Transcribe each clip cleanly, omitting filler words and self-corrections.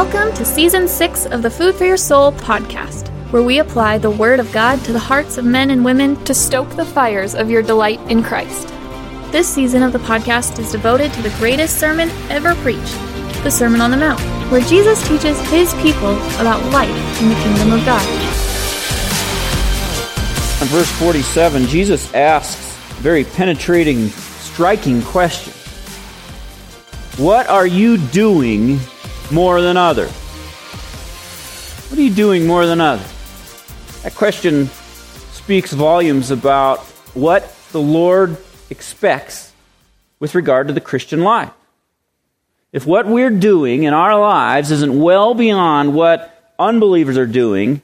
Welcome to Season 6 of the Food for Your Soul podcast, where we apply the Word of God to the hearts of men and women to stoke the fires of your delight in Christ. This season of the podcast is devoted to the greatest sermon ever preached, the Sermon on the Mount, where Jesus teaches his people about life in the kingdom of God. In verse 47, Jesus asks a very penetrating, striking question. What are you doing more than others? What are you doing more than others? That question speaks volumes about what the Lord expects with regard to the Christian life. If what we're doing in our lives isn't well beyond what unbelievers are doing,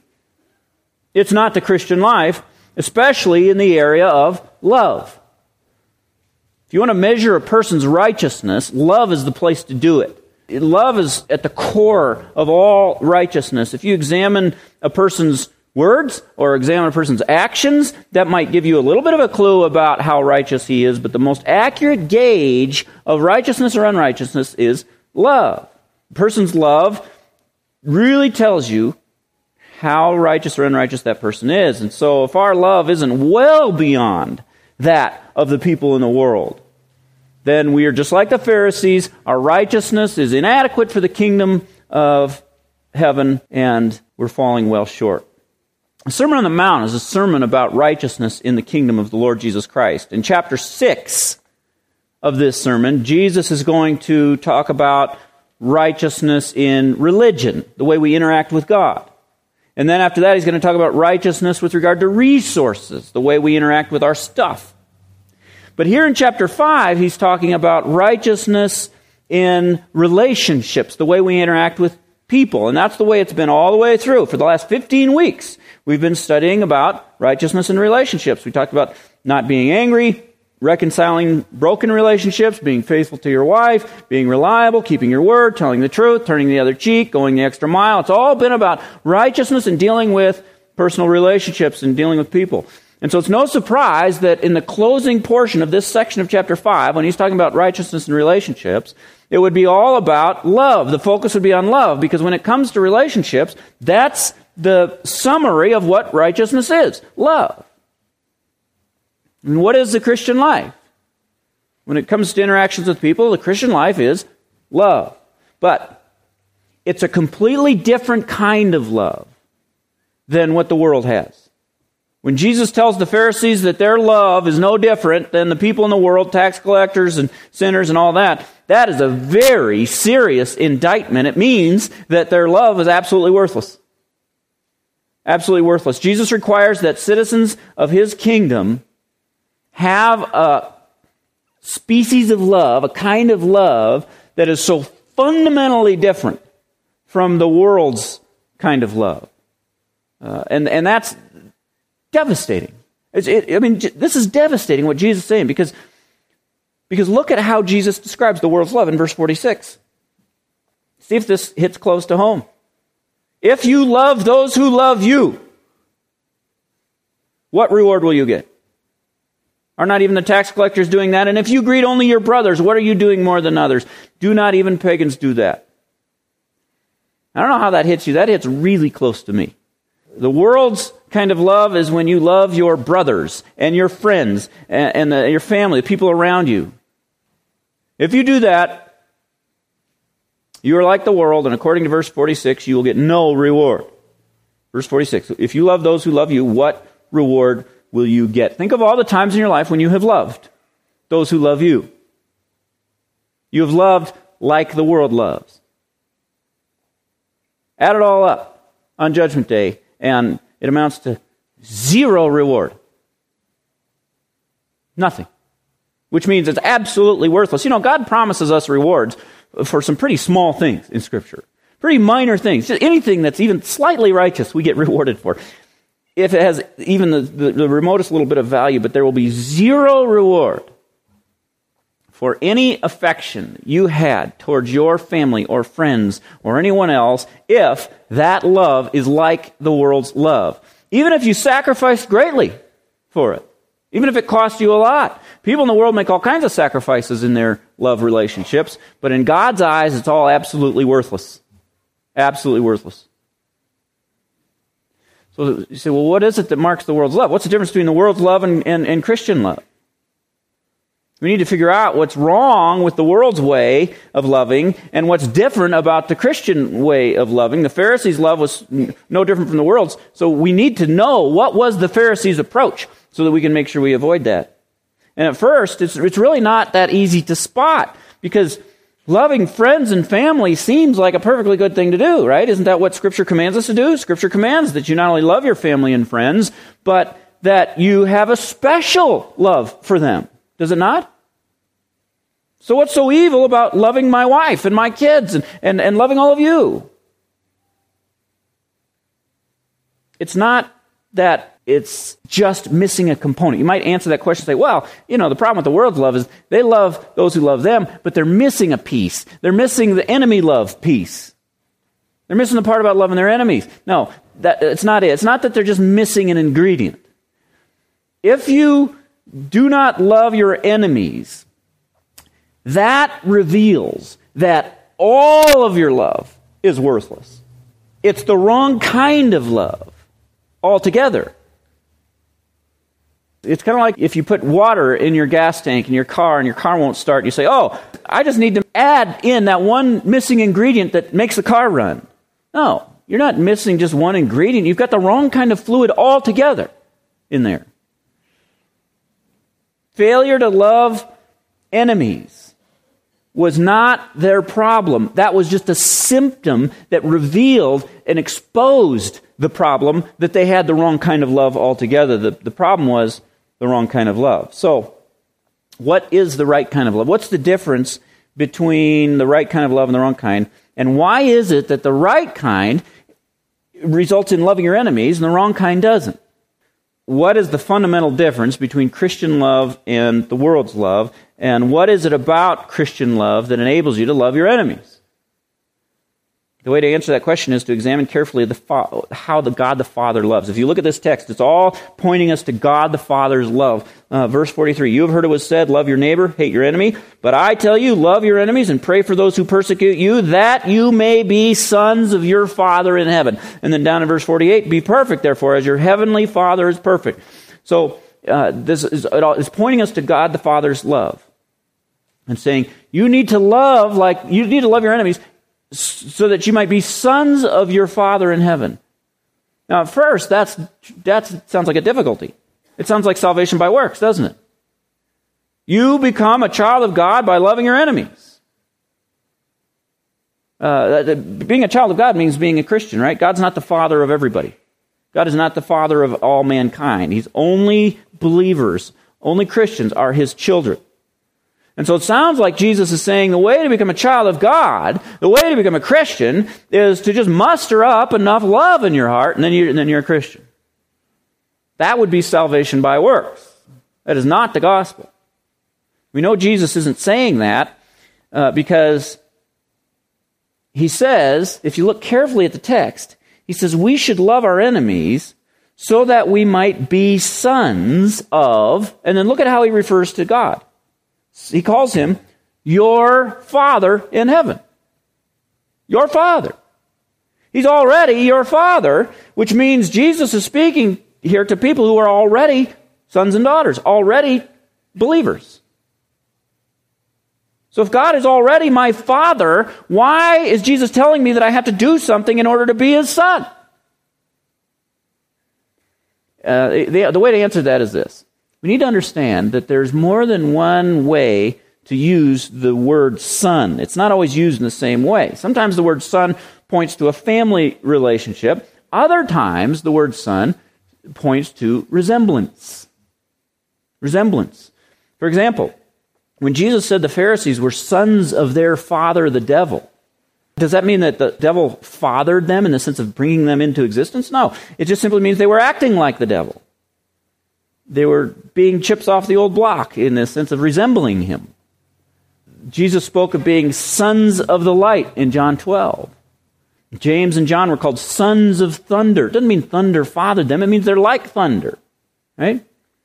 it's not the Christian life, especially in the area of love. If you want to measure a person's righteousness, love is the place to do it. Love is at the core of all righteousness. If you examine a person's words or examine a person's actions, that might give you a little bit of a clue about how righteous he is, but the most accurate gauge of righteousness or unrighteousness is love. A person's love really tells you how righteous or unrighteous that person is. And so if our love isn't well beyond that of the people in the world, then we are just like the Pharisees. Our righteousness is inadequate for the kingdom of heaven, and we're falling well short. The Sermon on the Mount is a sermon about righteousness in the kingdom of the Lord Jesus Christ. In chapter 6 of this sermon, Jesus is going to talk about righteousness in religion, the way we interact with God. And then after that, he's going to talk about righteousness with regard to resources, the way we interact with our stuff. But here in chapter 5, he's talking about righteousness in relationships, the way we interact with people. And that's the way it's been all the way through. For the last 15 weeks, we've been studying about righteousness in relationships. We talked about not being angry, reconciling broken relationships, being faithful to your wife, being reliable, keeping your word, telling the truth, turning the other cheek, going the extra mile. It's all been about righteousness and dealing with personal relationships and dealing with people. And so it's no surprise that in the closing portion of this section of chapter 5, when he's talking about righteousness and relationships, it would be all about love. The focus would be on love, because when it comes to relationships, that's the summary of what righteousness is, love. And what is the Christian life? When it comes to interactions with people, the Christian life is love. But it's a completely different kind of love than what the world has. When Jesus tells the Pharisees that their love is no different than the people in the world, tax collectors and sinners and all that, that is a very serious indictment. It means that their love is absolutely worthless. Absolutely worthless. Jesus requires that citizens of his kingdom have a species of love, a kind of love that is so fundamentally different from the world's kind of love. And that's devastating. This is devastating what Jesus is saying, because look at how Jesus describes the world's love in verse 46. See if this hits close to home. If you love those who love you, what reward will you get? Are not even the tax collectors doing that? And if you greet only your brothers, what are you doing more than others? Do not even pagans do that? I don't know how that hits you. That hits really close to me. The world's kind of love is when you love your brothers and your friends and your family, the people around you. If you do that, you are like the world, and according to verse 46, you will get no reward. Verse 46, if you love those who love you, what reward will you get? Think of all the times in your life when you have loved those who love you. You have loved like the world loves. Add it all up on Judgment Day, and it amounts to zero reward. Nothing. Which means it's absolutely worthless. You know, God promises us rewards for some pretty small things in Scripture. Pretty minor things. Just anything that's even slightly righteous, we get rewarded for. If it has even the remotest little bit of value, but there will be zero reward for any affection you had towards your family or friends or anyone else if that love is like the world's love. Even if you sacrificed greatly for it. Even if it costs you a lot. People in the world make all kinds of sacrifices in their love relationships, but in God's eyes, it's all absolutely worthless. Absolutely worthless. So you say, well, what is it that marks the world's love? What's the difference between the world's love and Christian love? We need to figure out what's wrong with the world's way of loving and what's different about the Christian way of loving. The Pharisees' love was no different from the world's, so we need to know what was the Pharisees' approach so that we can make sure we avoid that. And at first, it's really not that easy to spot, because loving friends and family seems like a perfectly good thing to do, right? Isn't that what Scripture commands us to do? Scripture commands that you not only love your family and friends, but that you have a special love for them. Does it not? So what's so evil about loving my wife and my kids and loving all of you? It's not that it's just missing a component. You might answer that question and say, well, the problem with the world's love is they love those who love them, but they're missing a piece. They're missing the enemy love piece. They're missing the part about loving their enemies. No, it's not it. It's not that they're just missing an ingredient. If you do not love your enemies, that reveals that all of your love is worthless. It's the wrong kind of love altogether. It's kind of like if you put water in your gas tank in your car and your car won't start, and you say, oh, I just need to add in that one missing ingredient that makes the car run. No, you're not missing just one ingredient. You've got the wrong kind of fluid altogether in there. Failure to love enemies was not their problem. That was just a symptom that revealed and exposed the problem that they had the wrong kind of love altogether. The problem was the wrong kind of love. So, what is the right kind of love? What's the difference between the right kind of love and the wrong kind? And why is it that the right kind results in loving your enemies and the wrong kind doesn't? What is the fundamental difference between Christian love and the world's love? And what is it about Christian love that enables you to love your enemies? The way to answer that question is to examine carefully how God the Father loves. If you look at this text, it's all pointing us to God the Father's love. Verse 43, you have heard it was said, love your neighbor, hate your enemy. But I tell you, love your enemies and pray for those who persecute you, that you may be sons of your Father in heaven. And then down in verse 48, be perfect, therefore, as your heavenly Father is perfect. So this is pointing us to God the Father's love. And saying, you need to love your enemies so that you might be sons of your Father in heaven. Now, at first, that sounds like a difficulty. It sounds like salvation by works, doesn't it? You become a child of God by loving your enemies. Being a child of God means being a Christian, right? God's not the father of everybody. God is not the father of all mankind. He's only believers, only Christians are his children. And so it sounds like Jesus is saying the way to become a child of God, the way to become a Christian, is to just muster up enough love in your heart, and then you're a Christian. That would be salvation by works. That is not the gospel. We know Jesus isn't saying that because he says, if you look carefully at the text, he says we should love our enemies so that we might be sons of, and then look at how he refers to God. He calls him your Father in heaven. Your Father. He's already your Father, which means Jesus is speaking here to people who are already sons and daughters, already believers. So if God is already my Father, why is Jesus telling me that I have to do something in order to be his son? The way to answer that is this. We need to understand that there's more than one way to use the word son. It's not always used in the same way. Sometimes the word son points to a family relationship. Other times the word son points to resemblance. Resemblance. For example, when Jesus said the Pharisees were sons of their father, the devil, does that mean that the devil fathered them in the sense of bringing them into existence? No. It just simply means they were acting like the devil. They were being chips off the old block in the sense of resembling him. Jesus spoke of being sons of the light in John 12. James and John were called sons of thunder. It doesn't mean thunder fathered them. It means they're like thunder. Right?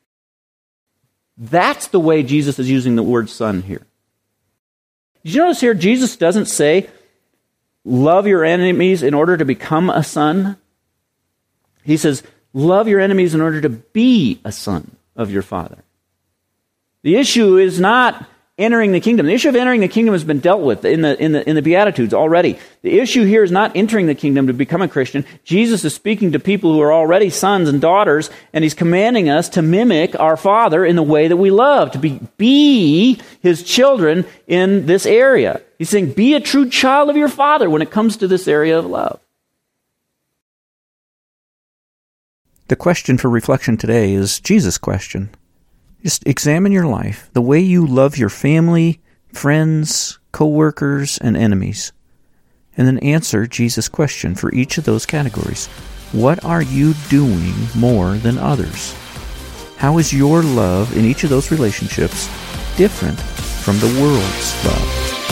That's the way Jesus is using the word son here. Did you notice here Jesus doesn't say, love your enemies in order to become a son. He says, love your enemies in order to be a son of your Father. The issue is not entering the kingdom. The issue of entering the kingdom has been dealt with in the Beatitudes already. The issue here is not entering the kingdom to become a Christian. Jesus is speaking to people who are already sons and daughters, and he's commanding us to mimic our Father in the way that we love, to be his children in this area. He's saying, be a true child of your Father when it comes to this area of love. The question for reflection today is Jesus' question. Just examine your life, the way you love your family, friends, co-workers, and enemies. And then answer Jesus' question for each of those categories. What are you doing more than others? How is your love in each of those relationships different from the world's love?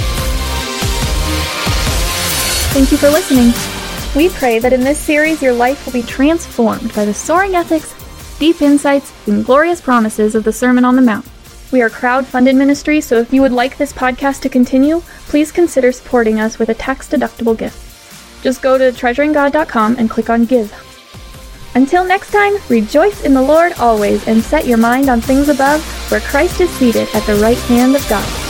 Thank you for listening. We pray that in this series your life will be transformed by the soaring ethics, deep insights, and glorious promises of the Sermon on the Mount. We are a crowd-funded ministry, so if you would like this podcast to continue, please consider supporting us with a tax-deductible gift. Just go to treasuringgod.com and click on Give. Until next time, rejoice in the Lord always and set your mind on things above, where Christ is seated at the right hand of God.